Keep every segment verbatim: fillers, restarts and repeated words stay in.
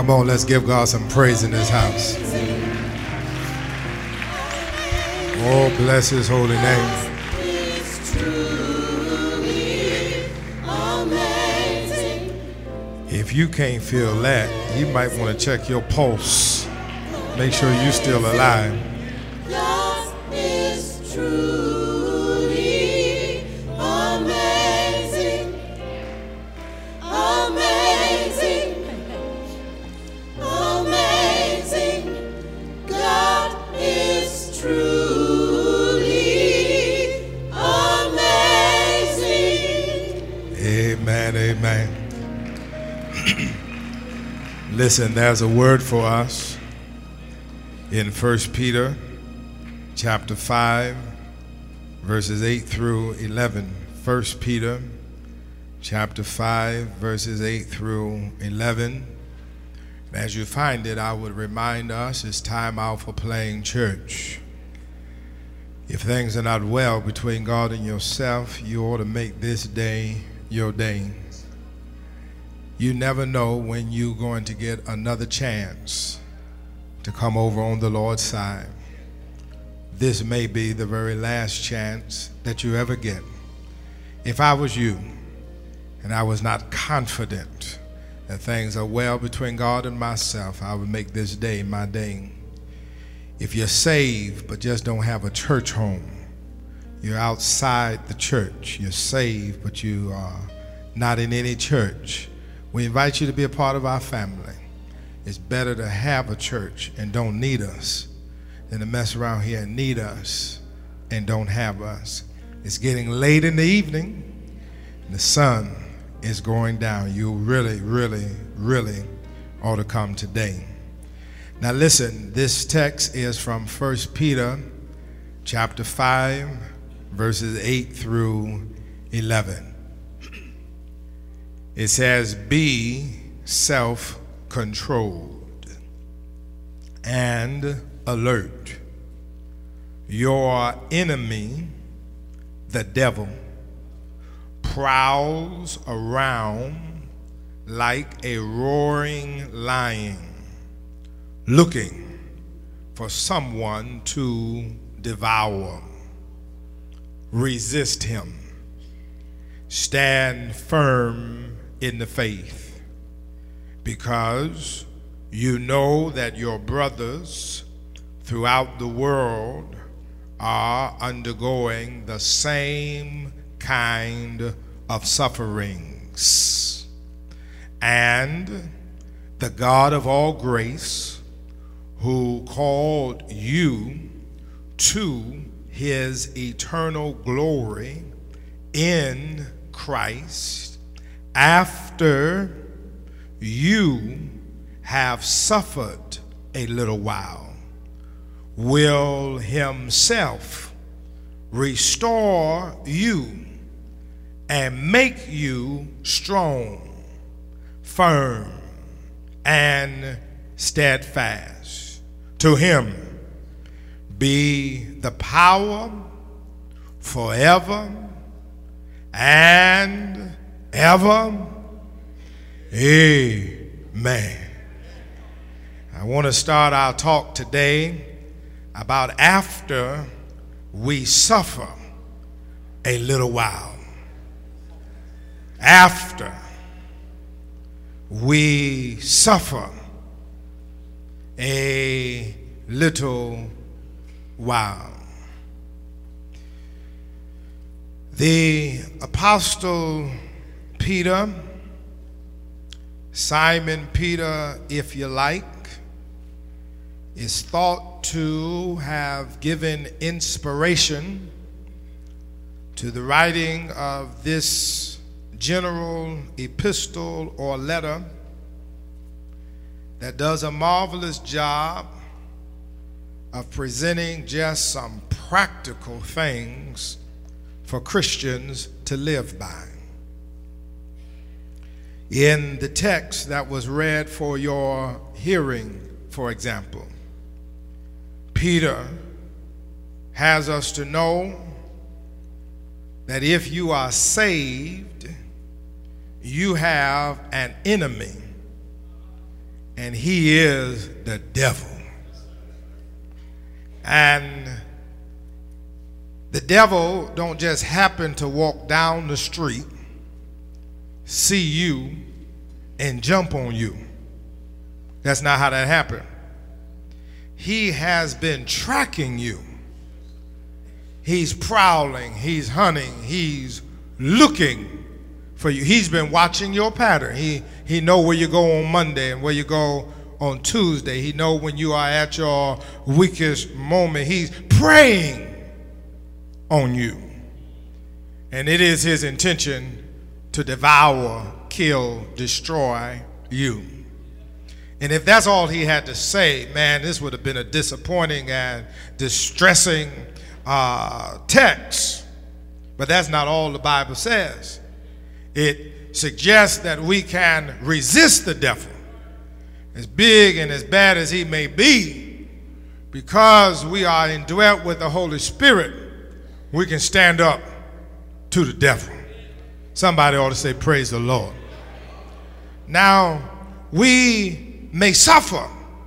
Come on, let's give God some praise in this house. Oh, bless his holy name. If you can't feel that, you might want to check your pulse. Make sure you're still alive. God is truly amazing. Amazing. Amazing. God is truly amazing. Amen, amen. Listen, there's a word for us in First Peter chapter five, verses eight through eleven. First Peter chapter five, verses eight through eleven. As you find it, I would remind us it's time out for playing church. If things are not well between God and yourself, you ought to make this day your day. You never know when you're going to get another chance to come over on the Lord's side. This may be the very last chance that you ever get. If I was you and I was not confident that things are well between God and myself, I would make this day my day. If you're saved but just don't have a church home, you're outside the church, you're saved but you are not in any church, we invite you to be a part of our family. It's better to have a church and don't need us than to mess around here and need us and don't have us. It's getting late in the evening and the sun is going down. You really, really, really ought to come today. Now listen, this text is from First Peter chapter five, verses eight through eleven. It says, be self-controlled and alert. Your enemy, the devil, prowls around like a roaring lion, looking for someone to devour. Resist him. Stand firm in the faith, because you know that your brothers throughout the world are undergoing the same kind of sufferings. And the God of all grace, who called you to his eternal glory in Christ, after you have suffered a little while, will himself restore you and make you strong, firm, and steadfast. To him be the power forever and ever. Amen. I want to start our talk today about after we suffer a little while. After we suffer a little while. The Apostle Peter, Simon Peter, if you like, is thought to have given inspiration to the writing of this general epistle or letter that does a marvelous job of presenting just some practical things for Christians to live by. In the text that was read for your hearing, for example, Peter has us to know that if you are saved, you have an enemy. and he is the devil. And the devil don't just happen to walk down the street, see you, and jump on you. That's not how that happened. He has been tracking you. He's prowling, he's hunting, he's looking for you. He's been watching your pattern. He he know where you go on Monday and where you go on Tuesday. He know when you are at your weakest moment. He's preying on you. And it is his intention to devour, kill, destroy you. And if that's all he had to say, man, this would have been a disappointing and distressing uh, text. But that's not all the Bible says. It suggests that we can resist the devil, as big and as bad as he may be. Because we are indwelt with the Holy Spirit, we can stand up to the devil. Somebody ought to say, praise the Lord. Now, we may suffer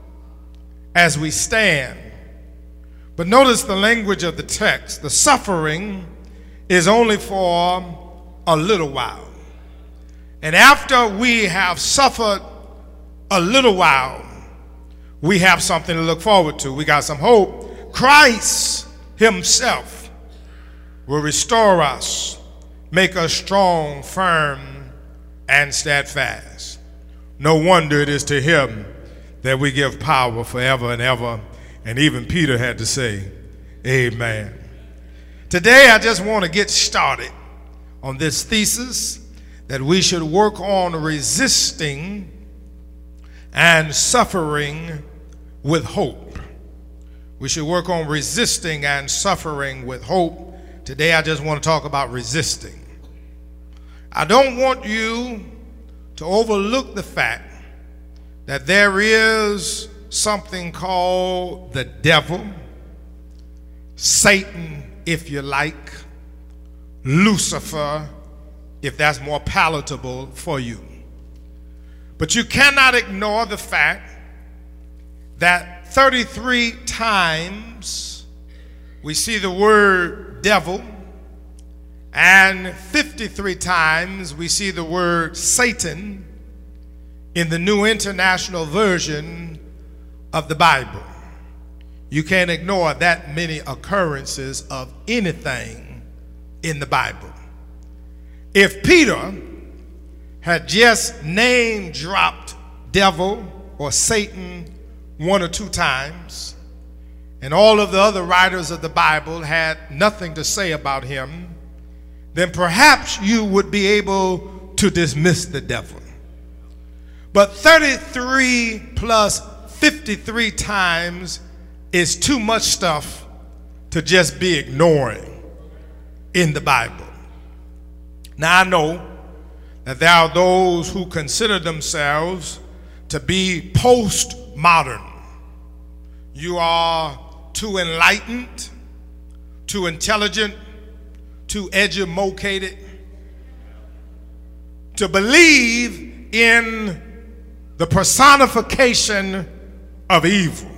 as we stand. But notice the language of the text. The suffering is only for a little while. And after we have suffered a little while, we have something to look forward to. We got some hope. Christ himself will restore us, make us strong, firm, and steadfast. No wonder it is to him that we give power forever and ever. And even Peter had to say, amen. Today, I just want to get started on this thesis that we should work on resisting and suffering with hope. We should work on resisting and suffering with hope. Today, I just want to talk about resisting. I don't want you to overlook the fact that there is something called the devil, Satan, if you like, Lucifer, if that's more palatable for you. But you cannot ignore the fact that thirty-three times we see the word devil, and fifty-three times we see the word Satan in the New International Version of the Bible. You can't ignore that many occurrences of anything in the Bible. If Peter had just name dropped devil or Satan one or two times, and all of the other writers of the Bible had nothing to say about him, then perhaps you would be able to dismiss the devil. But thirty-three plus fifty-three times is too much stuff to just be ignoring in the Bible. Now, I know that there are those who consider themselves to be postmodern. You are too enlightened, too intelligent, too educated to believe in the personification of evil.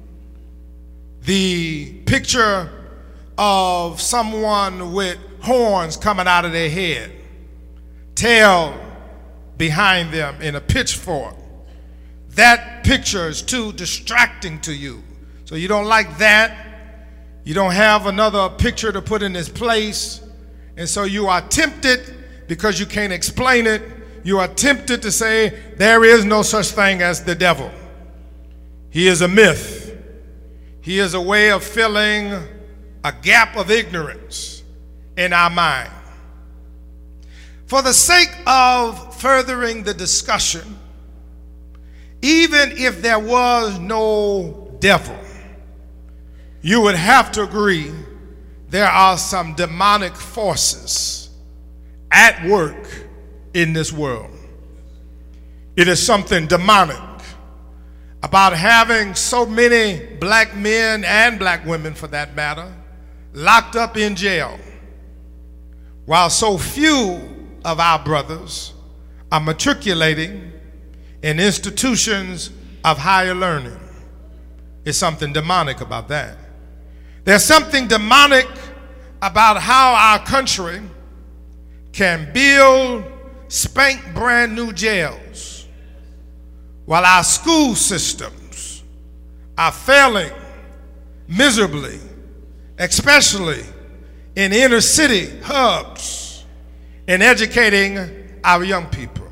The picture of someone with horns coming out of their head, tail behind them in a pitchfork. That picture is too distracting to you. So you don't like that. You don't have another picture to put in its place. And so you are tempted, because you can't explain it, you are tempted to say there is no such thing as the devil. He is a myth. He is a way of filling a gap of ignorance in our mind. For the sake of furthering the discussion, even if there was no devil, you would have to agree there are some demonic forces at work in this world. It is something demonic about having so many black men and black women, for that matter, locked up in jail, while so few of our brothers are matriculating in institutions of higher learning. There's something demonic about that. There's something demonic about how our country can build spank brand new jails while our school systems are failing miserably, especially in inner city hubs, in educating our young people.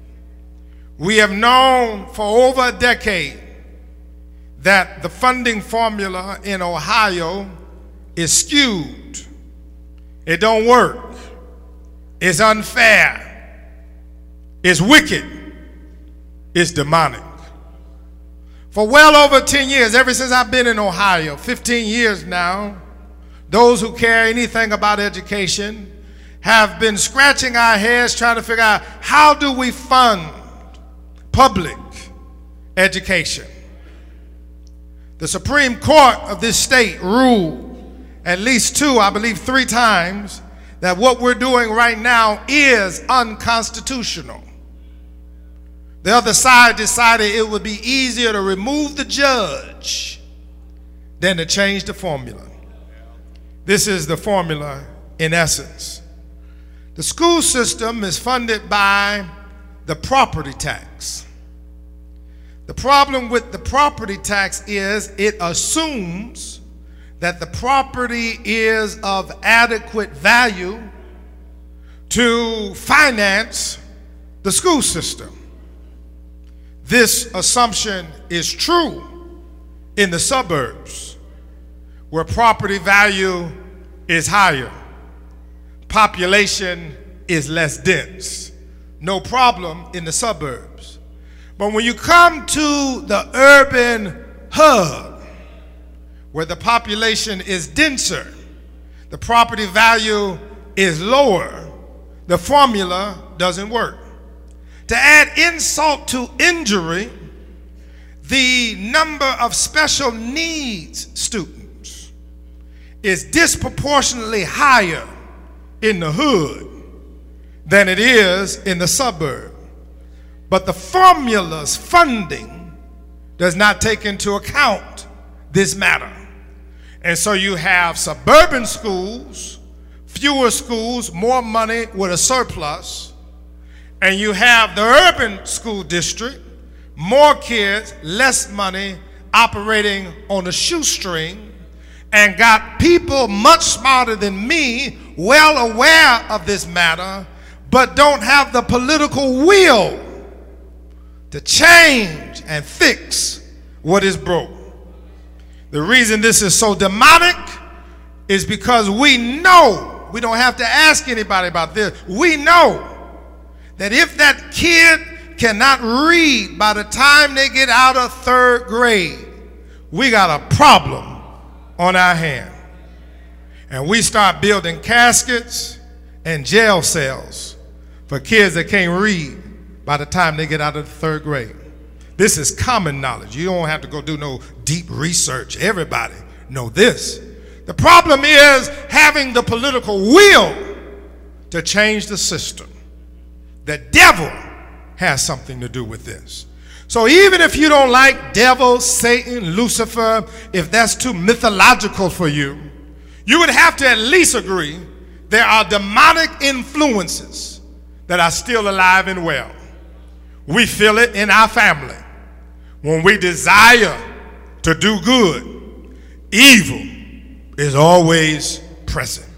We have known for over a decade that the funding formula in Ohio is skewed. It don't work. It's unfair. It's wicked. It's demonic. For well over ten years, ever since I've been in Ohio, fifteen years now, those who care anything about education have been scratching our heads trying to figure out how do we fund public education. The Supreme Court of this state ruled at least two, I believe three times, that what we're doing right now is unconstitutional. The other side decided it would be easier to remove the judge than to change the formula. This is the formula in essence. The school system is funded by the property tax. The problem with the property tax is it assumes that the property is of adequate value to finance the school system. This assumption is true in the suburbs, where property value is higher, population is less dense. No problem in the suburbs. But when you come to the urban hub, where the population is denser, the property value is lower, the formula doesn't work. To add insult to injury, the number of special needs students is disproportionately higher in the hood than it is in the suburb. But the formula's funding does not take into account this matter. And so you have suburban schools, fewer schools, more money with a surplus, and you have the urban school district, more kids, less money, operating on a shoestring, and got people much smarter than me, well aware of this matter, but don't have the political will to change and fix what is broke. The reason this is so demonic is because we know, we don't have to ask anybody about this, we know that if that kid cannot read by the time they get out of third grade, we got a problem on our hand. And we start building caskets and jail cells for kids that can't read by the time they get out of the third grade. This is common knowledge. You don't have to go do no deep research. Everybody know this. The problem is having the political will to change the system. The devil has something to do with this. So even if you don't like devil, Satan, Lucifer, if that's too mythological for you, you would have to at least agree there are demonic influences that are still alive and well. We feel it in our family. When we desire to do good, evil is always present.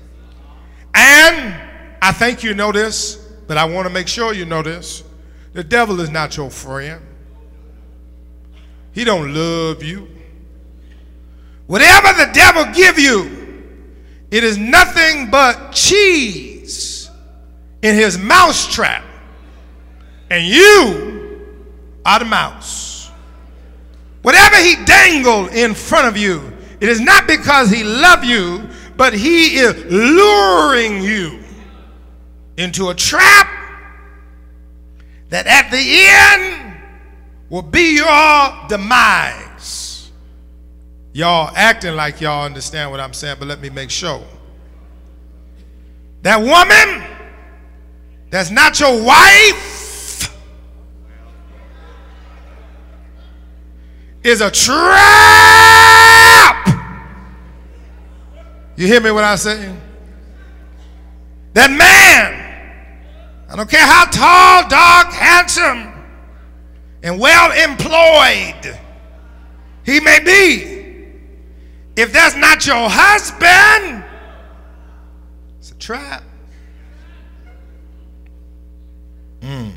And I think you know this, but I want to make sure you know this. The devil is not your friend. He don't love you. Whatever the devil give you, it is nothing but cheese in his mousetrap. And you are the mouse. Whatever he dangled in front of you, it is not because he loves you, but he is luring you into a trap that at the end will be your demise. Y'all acting like y'all understand what I'm saying, but let me make sure. That woman that's not your wife is a trap. You hear me what I say? That man, I don't care how tall, dark, handsome, and well employed he may be, if that's not your husband, it's a trap. Mm.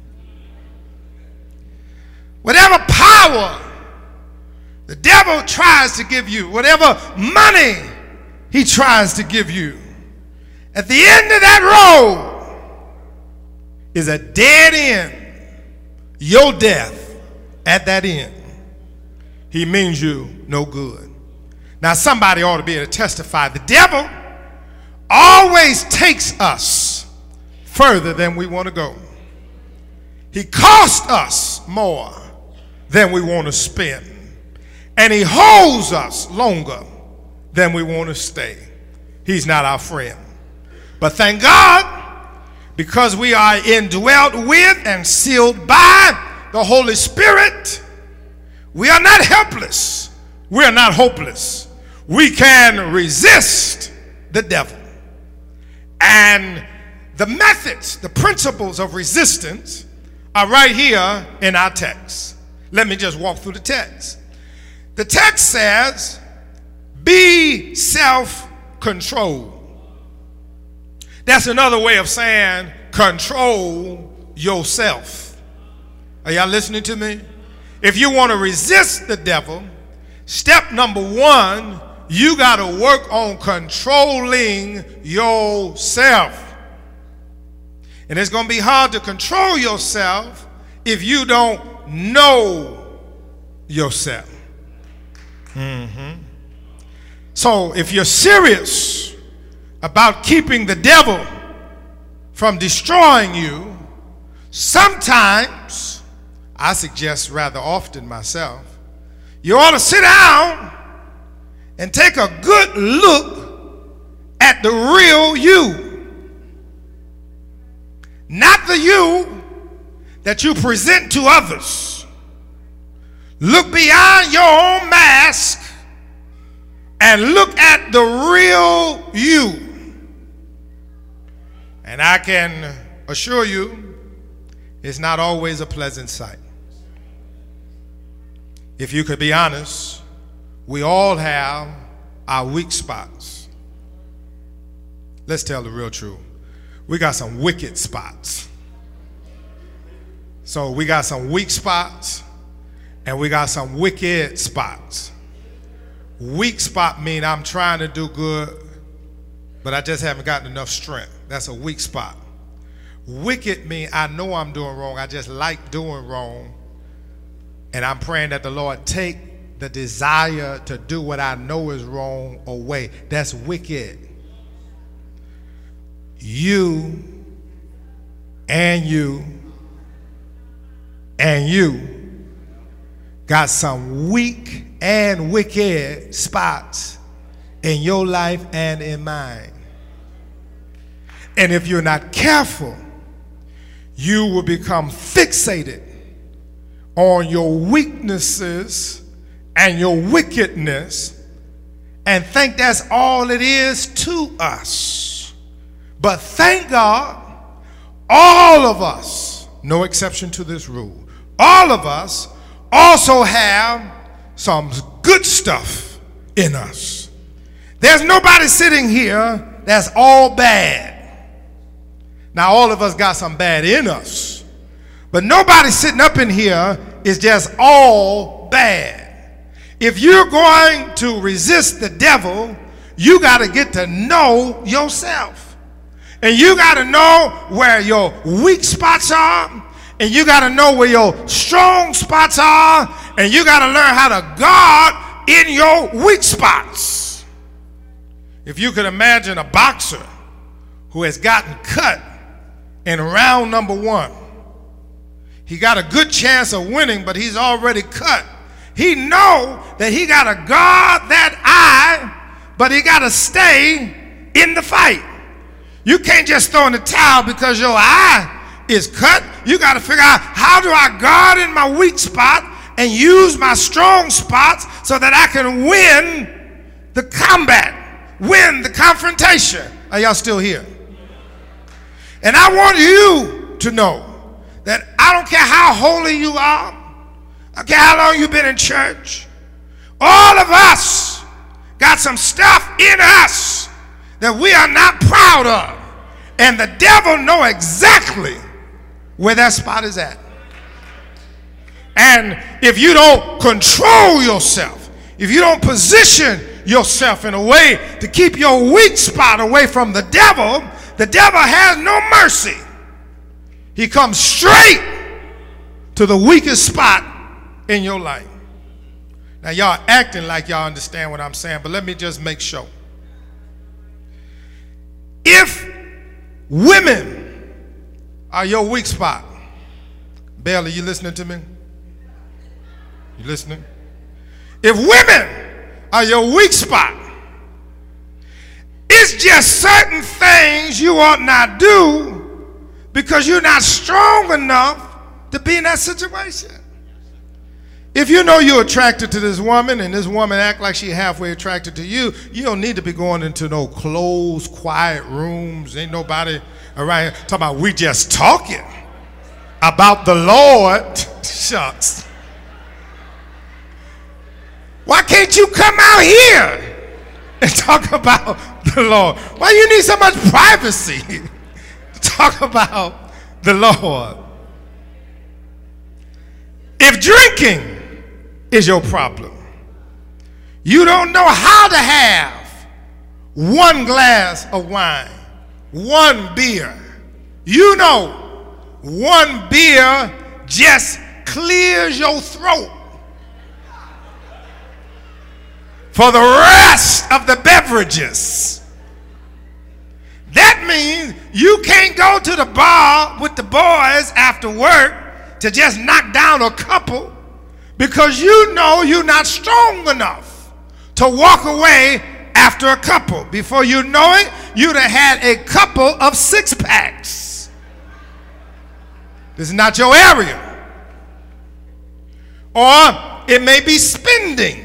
Whatever power the devil tries to give you, whatever money he tries to give you, at the end of that road is a dead end. Your death at that end. He means you no good. Now somebody ought to be able to testify. The devil always takes us further than we want to go. He costs us more than we want to spend. And he holds us longer than we want to stay. He's not our friend. But thank God, because we are indwelt with and sealed by the Holy Spirit, we are not helpless. We are not hopeless. We can resist the devil. And the methods, the principles of resistance are right here in our text. Let me just walk through the text. The text says, be self-controlled. That's another way of saying control yourself. Are y'all listening to me? If you want to resist the devil, step number one, you got to work on controlling yourself. And it's going to be hard to control yourself if you don't know yourself. Mm-hmm. So if you're serious about keeping the devil from destroying you, sometimes, I suggest rather often myself, you ought to sit down and take a good look at the real you. Not the you that you present to others. Look beyond your own mask and look at the real you. And I can assure you, it's not always a pleasant sight. If you could be honest, we all have our weak spots. Let's tell the real truth. We got some wicked spots. So we got some weak spots and we got some wicked spots. Weak spot mean I'm trying to do good, but I just haven't gotten enough strength. That's a weak spot. Wicked mean I know I'm doing wrong. I just like doing wrong. And I'm praying that the Lord take the desire to do what I know is wrong away. That's wicked. You and you and you got some weak and wicked spots in your life and in mine. And if you're not careful, you will become fixated on your weaknesses and your wickedness and think that's all it is to us. But thank God, all of us, no exception to this rule, all of us also have some good stuff in us. There's nobody sitting here that's all bad. Now, all of us got some bad in us, but nobody sitting up in here is just all bad. If you're going to resist the devil, you got to get to know yourself. And you got to know where your weak spots are, and you got to know where your strong spots are, and you got to learn how to guard in your weak spots. If you could imagine a boxer who has gotten cut in round number one, he got a good chance of winning, but he's already cut. He know that he got to guard that eye, but he got to stay in the fight. You can't just throw in the towel because your eye is cut. You got to figure out, how do I guard in my weak spot and use my strong spots so that I can win the combat, win the confrontation. Are y'all still here? And I want you to know that I don't care how holy you are, I don't care how long you've been in church, all of us got some stuff in us that we are not proud of. And the devil know exactly where that spot is at. And if you don't control yourself, if you don't position yourself in a way to keep your weak spot away from the devil, the devil has no mercy. He comes straight to the weakest spot in your life. Now y'all acting like y'all understand what I'm saying, but let me just make sure. If women are your weak spot, Bailey, you listening to me? You listening? If women are your weak spot, it's just certain things you ought not do because you're not strong enough to be in that situation. If you know you're attracted to this woman and this woman act like she's halfway attracted to you, you don't need to be going into no closed, quiet rooms. Ain't nobody around here talking about we just talking about the Lord. Shucks. Why can't you come out here and talk about the Lord? Why you need so much privacy to talk about the Lord? If drinking is your problem, you don't know how to have one glass of wine, one beer. You know one beer just clears your throat for the rest of the beverages. That means you can't go to the bar with the boys after work to just knock down a couple because you know you're not strong enough to walk away after a couple. Before you know it, you'd have had a couple of six packs. This is not your area. Or it may be spending.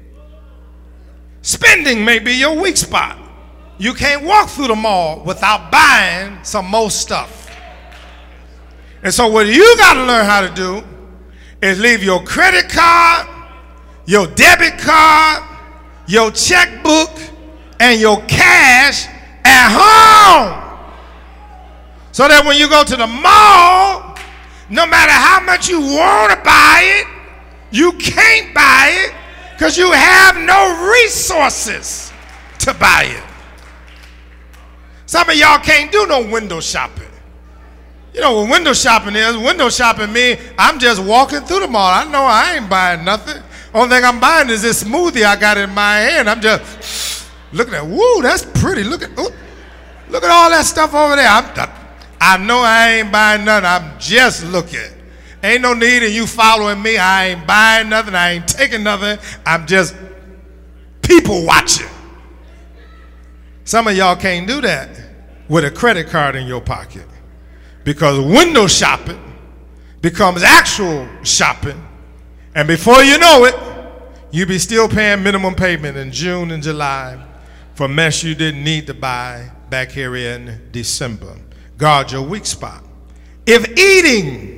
Spending may be your weak spot. You can't walk through the mall without buying some more stuff. And so what you got to learn how to do is leave your credit card, your debit card, your checkbook, and your cash at home. So that when you go to the mall, no matter how much you want to buy it, you can't buy it because you have no resources to buy it. Some of y'all can't do no window shopping. You know what window shopping is? Window shopping means I'm just walking through the mall. I know I ain't buying nothing. Only thing I'm buying is this smoothie I got in my hand. I'm just looking at, woo, that's pretty. Look at, ooh, look at all that stuff over there. I'm, I, I know I ain't buying nothing. I'm just looking. Ain't no need in you following me. I ain't buying nothing. I ain't taking nothing. I'm just people watching. Some of y'all can't do that with a credit card in your pocket because window shopping becomes actual shopping. And before you know it, you be still paying minimum payment in June and July for mess you didn't need to buy back here in December. Guard your weak spot. If eating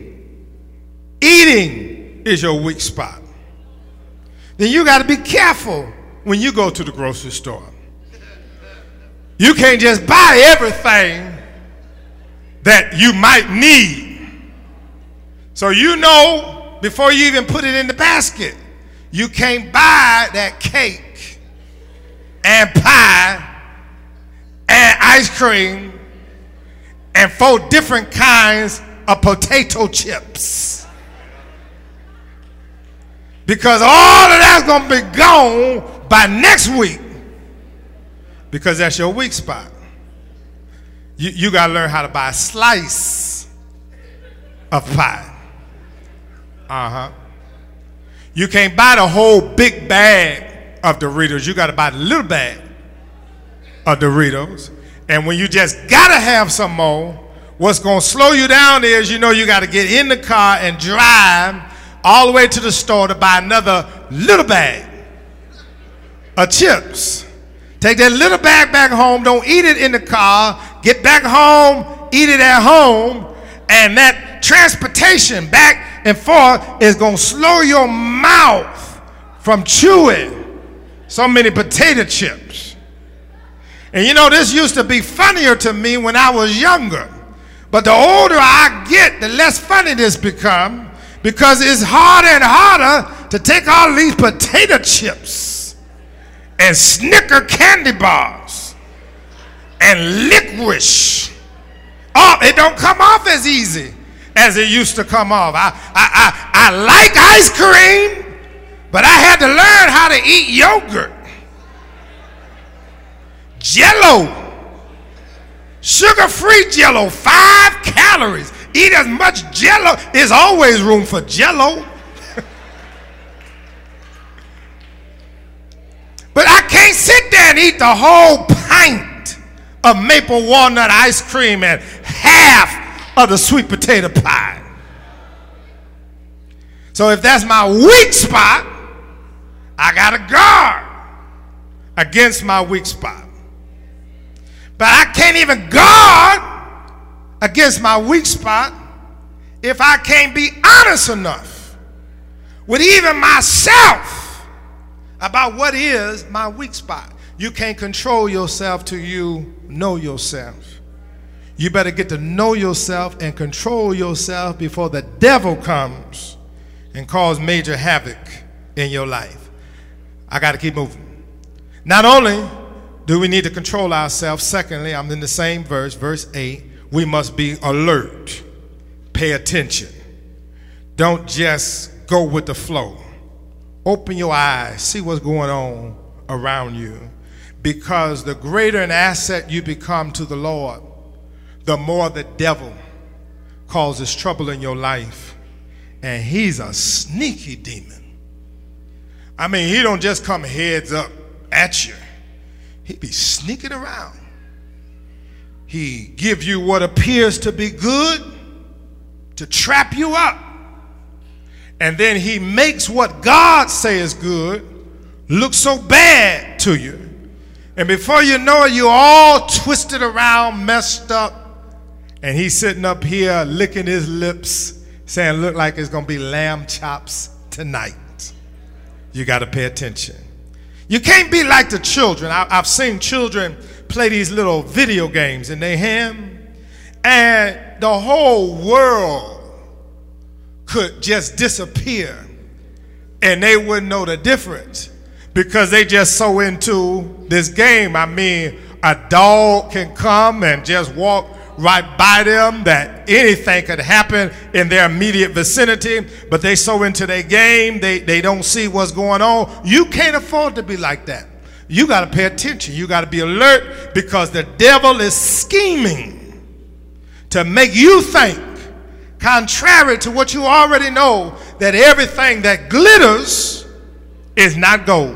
Eating is your weak spot, then you got to be careful when you go to the grocery store. You can't just buy everything that you might need. So you know before you even put it in the basket, you can't buy that cake and pie and ice cream and four different kinds of potato chips. Because all of that's going to be gone by next week. Because that's your weak spot. You, you got to learn how to buy a slice of pie. Uh-huh. You can't buy the whole big bag of Doritos. You got to buy the little bag of Doritos. And when you just got to have some more, what's going to slow you down is you know you got to get in the car and drive all the way to the store to buy another little bag of chips. Take that little bag back home. Don't eat it in the car. Get back home, eat it at home. And that transportation back and forth is going to slow your mouth from chewing so many potato chips. And you know, this used to be funnier to me when I was younger. But the older I get, the less funny this becomes, because it's harder and harder to take all these potato chips and Snicker candy bars and licorice. Oh, it don't come off as easy as it used to come off. I, I, I, I like ice cream, but I had to learn how to eat yogurt. Jell-O, sugar-free Jell-O, five calories. Eat as much Jell-O. There's always room for Jell-O. But I can't sit there and eat the whole pint of maple walnut ice cream and half of the sweet potato pie. So if that's my weak spot, I got to guard against my weak spot. But I can't even guard against my weak spot if I can't be honest enough with even myself about what is my weak spot. You can't control yourself till you know yourself. You better get to know yourself and control yourself before the devil comes and cause major havoc in your life. I got to keep moving. Not only do we need to control ourselves, secondly, I'm in the same verse, verse eight, we must be alert. Pay attention. Don't just go with the flow. Open your eyes, see what's going on around you. Because the greater an asset you become to the Lord, the more the devil causes trouble in your life. And he's a sneaky demon. I mean, he don't just come heads up at you. He be sneaking around. He give you what appears to be good to trap you up. And then he makes what God says good look so bad to you. And before you know it, you're all twisted around, messed up. And he's sitting up here licking his lips, saying, look like it's going to be lamb chops tonight. You got to pay attention. You can't be like the children. I, I've seen children play these little video games in their hand, and the whole world could just disappear, and they wouldn't know the difference because they just so into this game. I mean, a dog can come and just walk right by them that anything could happen in their immediate vicinity, but they so into their game, they, they don't see what's going on. You can't afford to be like that. You got to pay attention. You got to be alert, because the devil is scheming to make you think, contrary to what you already know, that everything that glitters is not gold.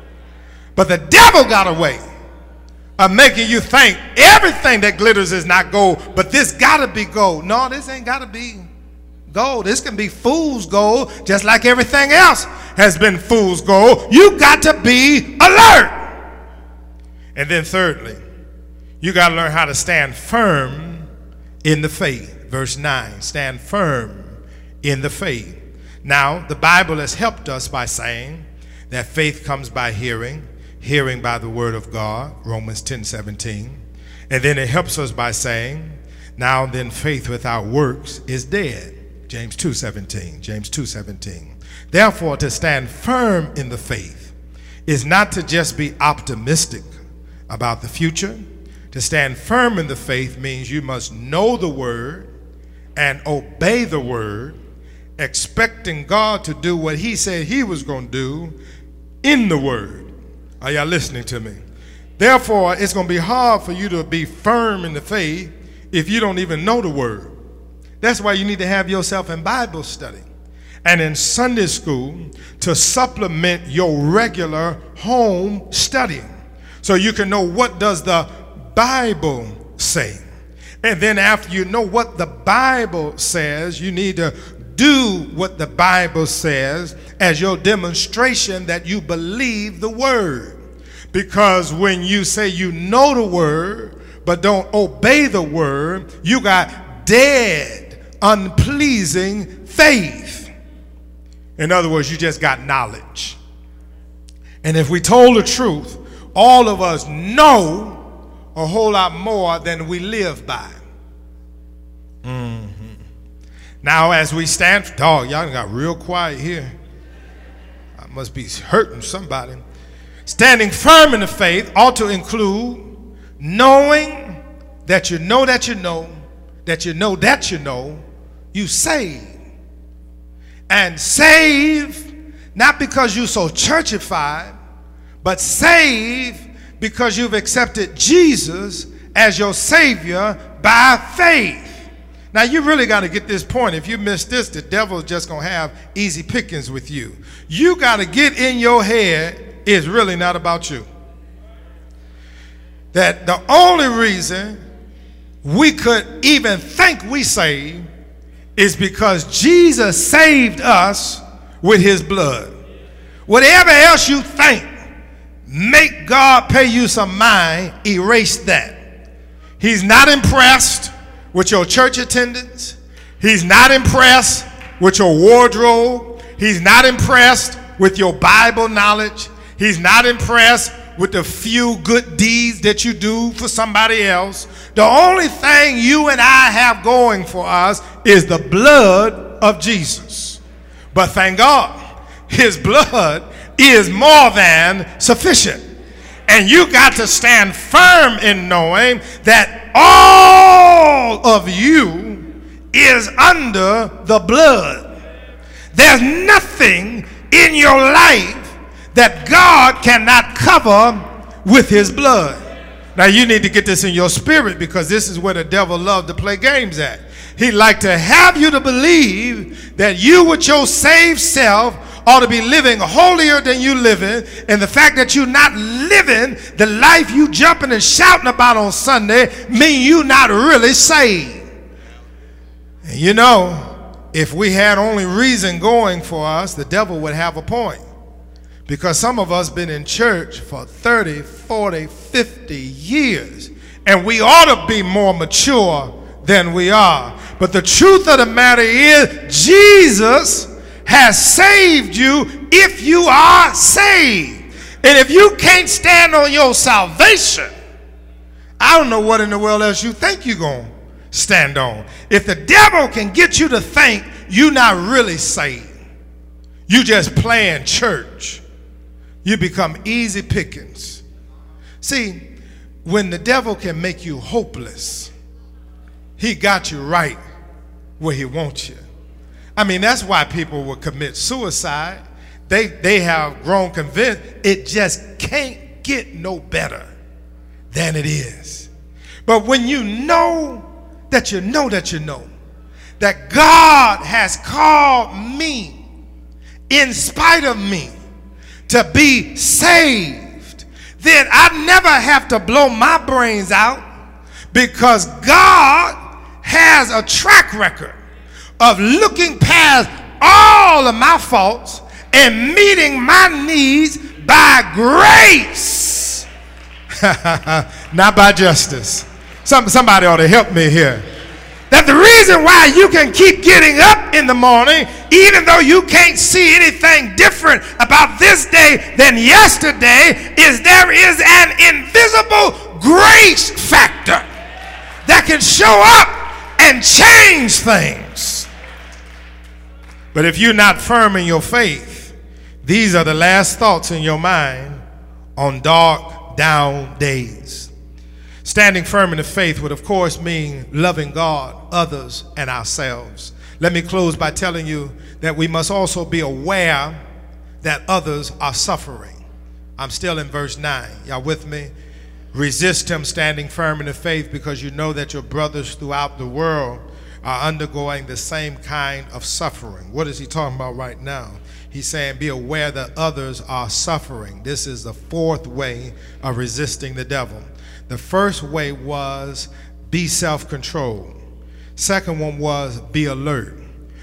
But the devil got a way of making you think everything that glitters is not gold, but this gotta be gold. No, this ain't gotta be gold. This can be fool's gold, just like everything else has been fool's gold. You got to be alert. And then thirdly, you got to learn how to stand firm in the faith. Verse nine, stand firm in the faith. Now, the Bible has helped us by saying that faith comes by hearing, hearing by the word of God, Romans ten seventeen. And then it helps us by saying, now then faith without works is dead, James two seventeen, James two seventeen. Therefore, to stand firm in the faith is not to just be optimistic about the future. To stand firm in the faith means you must know the word and obey the word, expecting God to do what he said he was going to do in the word. Are y'all listening to me? Therefore, it's going to be hard for you to be firm in the faith if you don't even know the word. That's why you need to have yourself in Bible study and in Sunday school to supplement your regular home studying, so you can know what does the Bible say. And then after you know what the Bible says, you need to do what the Bible says as your demonstration that you believe the word. Because when you say you know the word but don't obey the word, you got dead, unpleasing faith. In other words, you just got knowledge. And if we told the truth, all of us know a whole lot more than we live by. Mm-hmm. Now, as we stand, dog, y'all got real quiet here. I must be hurting somebody. Standing firm in the faith ought to include knowing that you know that you know, that you know that you know, you saved. And saved not because you're so churchified, but saved because you've accepted Jesus as your Savior by faith. Now, you really got to get this point. If you miss this, the devil's just going to have easy pickings with you. You got to get in your head it's really not about you. That the only reason we could even think we saved is because Jesus saved us with his blood. Whatever else you think, make God pay you some mind, erase that. He's not impressed with your church attendance. He's not impressed with your wardrobe. He's not impressed with your Bible knowledge. He's not impressed with the few good deeds that you do for somebody else. The only thing you and I have going for us is the blood of Jesus. But thank God, his blood is more than sufficient. And you got to stand firm in knowing that all of you is under the blood. There's nothing in your life that God cannot cover with his blood. Now you need to get this in your spirit, because this is where the devil loved to play games at. He'd like to have you to believe that you with your saved self ought to be living holier than you living, and the fact that you're not living the life you jumping and shouting about on Sunday mean you not really saved. And you know, if we had only reason going for us, the devil would have a point. Because some of us been in church for thirty, forty, fifty years, and we ought to be more mature than we are. But the truth of the matter is, Jesus has saved you if you are saved. And if you can't stand on your salvation, I don't know what in the world else you think you're going to stand on. If the devil can get you to think you're not really saved, you just playing church, you become easy pickings. See, when the devil can make you hopeless, he got you right where he wants you. I mean, that's why people will commit suicide. They, they have grown convinced it just can't get no better than it is. But when you know that you know that you know that God has called me in spite of me to be saved, then I never have to blow my brains out, because God has a track record of looking past all of my faults and meeting my needs by grace, not by justice. Some, somebody ought to help me here. That the reason why you can keep getting up in the morning, even though you can't see anything different about this day than yesterday, is there is an invisible grace factor that can show up and change things. But if you're not firm in your faith, these are the last thoughts in your mind on dark, down days. Standing firm in the faith would, of course, mean loving God, others, and ourselves. Let me close by telling you that we must also be aware that others are suffering. I'm still in verse nine. Y'all with me? Resist him, standing firm in the faith, because you know that your brothers throughout the world are undergoing the same kind of suffering. What is he talking about right now? He's saying be aware that others are suffering. This is the fourth way of resisting the devil. The first way was be self-controlled. Second one was be alert.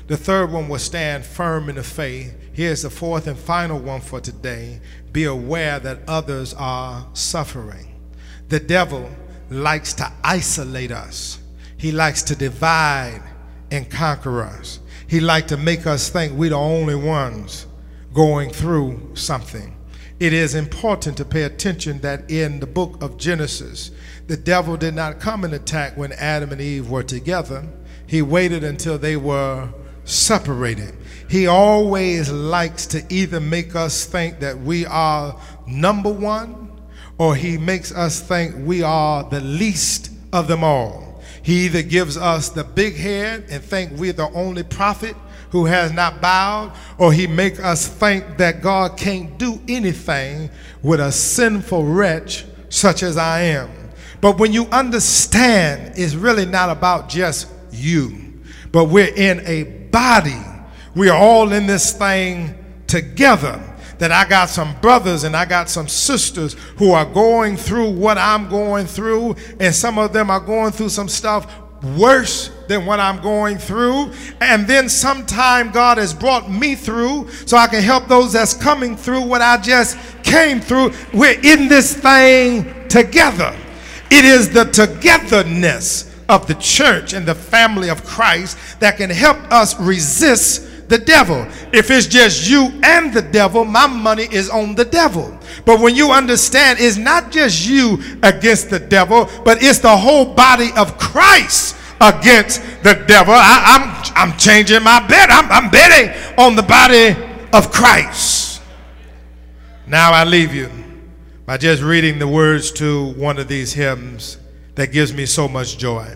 The third one was stand firm in the faith. Here's the fourth and final one for today. Be aware that others are suffering. The devil likes to isolate us. He likes to divide and conquer us. He likes to make us think we're the only ones going through something. It is important to pay attention that in the book of Genesis, the devil did not come and attack when Adam and Eve were together. He waited until they were separated. He always likes to either make us think that we are number one, or he makes us think we are the least of them all. He either gives us the big head and think we're the only prophet who has not bowed, or he makes us think that God can't do anything with a sinful wretch such as I am. But when you understand, it's really not about just you, but we're in a body. We are all in this thing together. That I got some brothers and I got some sisters who are going through what I'm going through, and some of them are going through some stuff worse than what I'm going through. And then sometime God has brought me through so I can help those that's coming through what I just came through. We're in this thing together. It is the togetherness of the church and the family of Christ that can help us resist the devil. If it's just you and the devil, my money is on the devil. But when you understand it's not just you against the devil, but it's the whole body of Christ against the devil, I, I'm, I'm changing my bet. I'm, I'm betting on the body of Christ. Now I leave you by just reading the words to one of these hymns that gives me so much joy.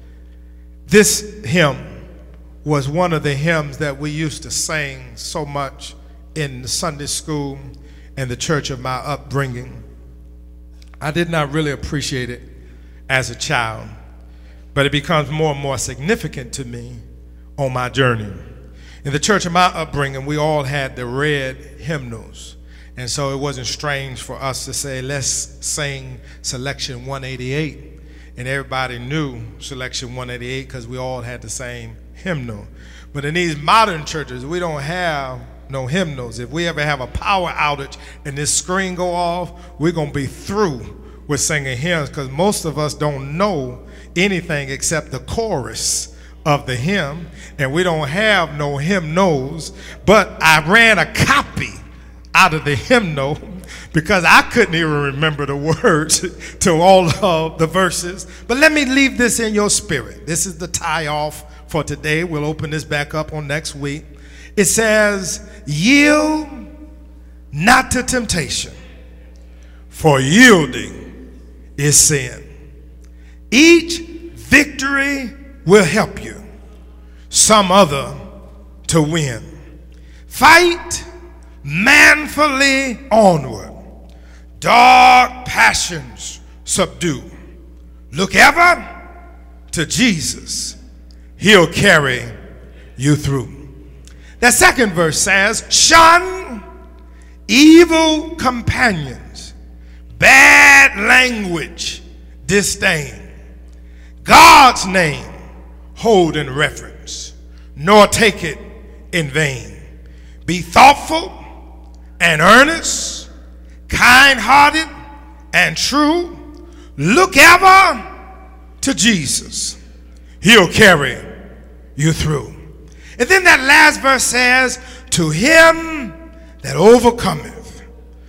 This hymn was one of the hymns that we used to sing so much in the Sunday school and the church of my upbringing. I did not really appreciate it as a child, but it becomes more and more significant to me on my journey. In the church of my upbringing, we all had the red hymnals, and so it wasn't strange for us to say, let's sing selection one eighty-eight, and everybody knew selection one eighty-eight because we all had the same hymnal. But in these modern churches, we don't have no hymnals. If we ever have a power outage and this screen go off, we're going to be through with singing hymns, because most of us don't know anything except the chorus of the hymn, and we don't have no hymnals. But I ran a copy out of the hymnal because I couldn't even remember the words to all of the verses. But let me leave this in your spirit. This is the tie-off for today. We'll open this back up on next week. It says, yield not to temptation, for yielding is sin. Each victory will help you, some other to win. Fight manfully onward. Dark passions subdue. Look ever to Jesus. He'll carry you through. That second verse says, shun evil companions, bad language, disdain. God's name hold in reverence, nor take it in vain. Be thoughtful and earnest, kind-hearted and true. Look ever to Jesus. He'll carry you through. And then that last verse says, to him that overcometh,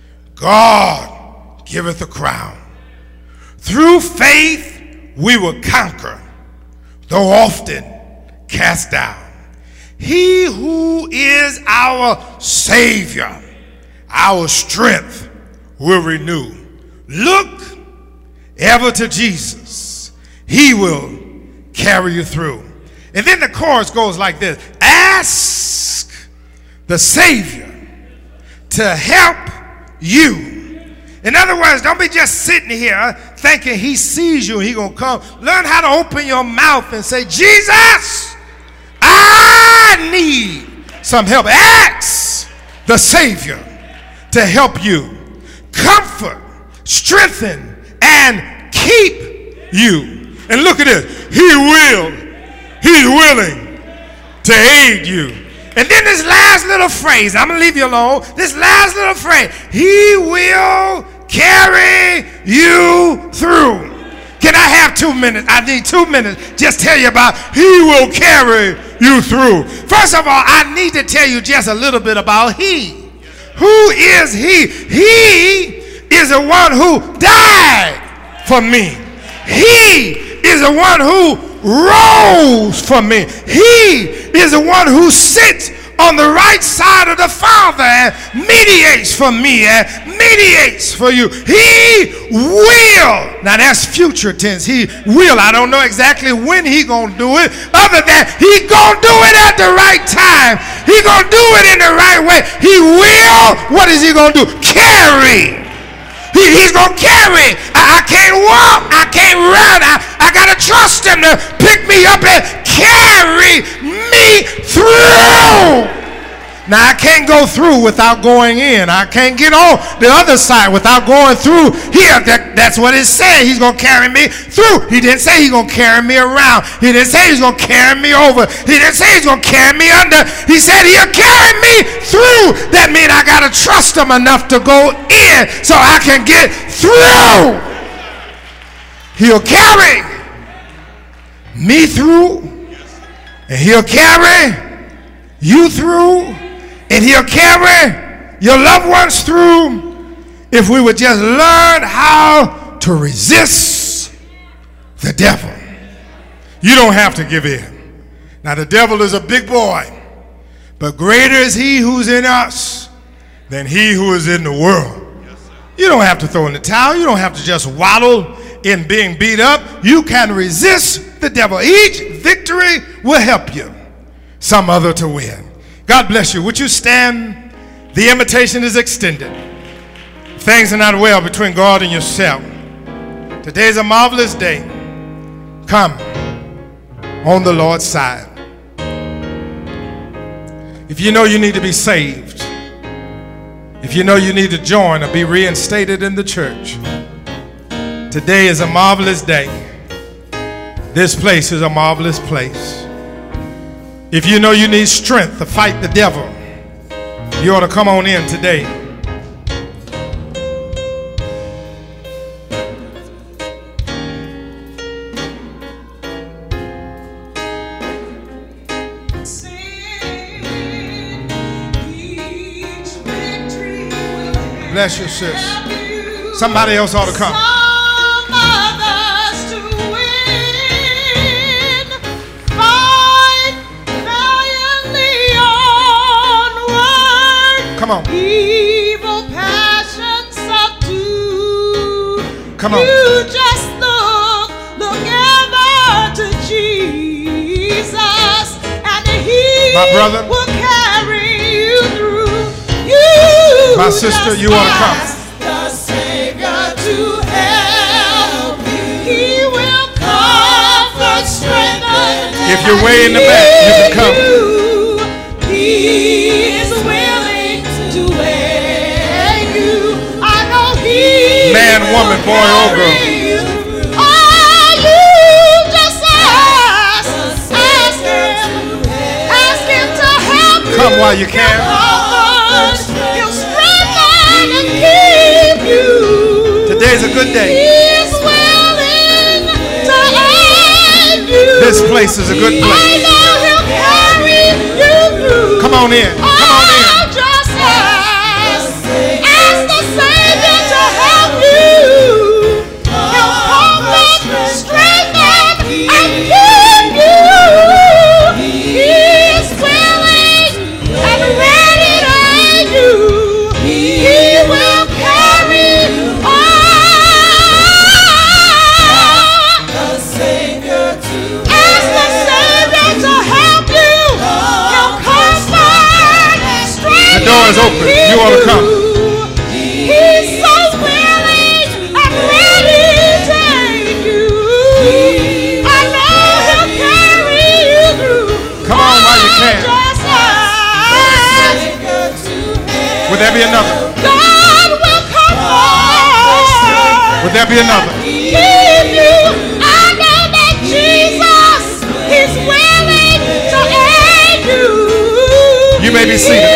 God giveth a crown. Through faith we will conquer, though often cast down. He who is our Savior, our strength will renew. Look ever to Jesus. He will carry you through. And then the chorus goes like this. Ask the Savior to help you. In other words, don't be just sitting here thinking he sees you and he's going to come. Learn how to open your mouth and say, Jesus, I need some help. Ask the Savior to help you, comfort, strengthen, and keep you. And look at this. He will. He's willing to aid you. And then this last little phrase, I'm going to leave you alone. This last little phrase, he will carry you through. Can I have two minutes? I need two minutes. Just tell you about he will carry you through. First of all, I need to tell you just a little bit about he. Who is he? He is the one who died for me. He is the one who rose for me. He is the one who sits on the right side of the Father and mediates for me and mediates for you. He will. Now that's future tense. He will. I don't know exactly when he gonna do it. Other than he gonna do it at the right time. He gonna do it in the right way. He will. What is he gonna do? Carry. He, he's going to carry. I, I can't walk. I can't run. I, I got to trust him to pick me up and carry me through. Now, I can't go through without going in. I can't get on the other side without going through here. That, that's what it said. He's going to carry me through. He didn't say he's going to carry me around. He didn't say he's going to carry me over. He didn't say he's going to carry me under. He said he'll carry me through. That means I got to trust him enough to go in so I can get through. He'll carry me through, and he'll carry you through, and he'll carry your loved ones through if we would just learn how to resist the devil. You don't have to give in. Now, the devil is a big boy, but greater is he who's in us than he who is in the world. You don't have to throw in the towel. You don't have to just waddle in being beat up. You can resist the devil. Each victory will help you some other to win. God bless you. Would you stand? The invitation is extended. Things are not well between God and yourself. Today is a marvelous day. Come on the Lord's side. If you know you need to be saved, if you know you need to join or be reinstated in the church, today is a marvelous day. This place is a marvelous place. If you know you need strength to fight the devil, you ought to come on in today. Bless you, sis. Somebody else ought to come. Come on. Evil passion subdue. Come on. You just look, look ever to Jesus, and He My brother, will carry you through. You, my sister, you ought to come. The Savior to help you. He will comfort, strengthen. If you're way in the back, you can come. He is willing to aid you. I know He man, woman, boy, or girl. Oh, you just ask, ask Him, ask Him to help you. Come while you can. He'll strengthen and keep you. Today's a good day. He is willing to aid you. This place is a good place. I know He'll carry you through. Come on in. Come on in. Oh, just ask, ask the Savior to help you. He'll comfort, strengthen, and keep you. He is willing and ready to aid you. He will carry on. The Savior to ask the Savior to help you. He'll comfort, strengthen, The door is open. You ought to come. He's so willing and ready to aid you. I know He'll carry you through. Come on while you can. Just ask. Would there be another? God will comfort. Would there be another? Keep you. I know that Jesus is willing to aid may be seated.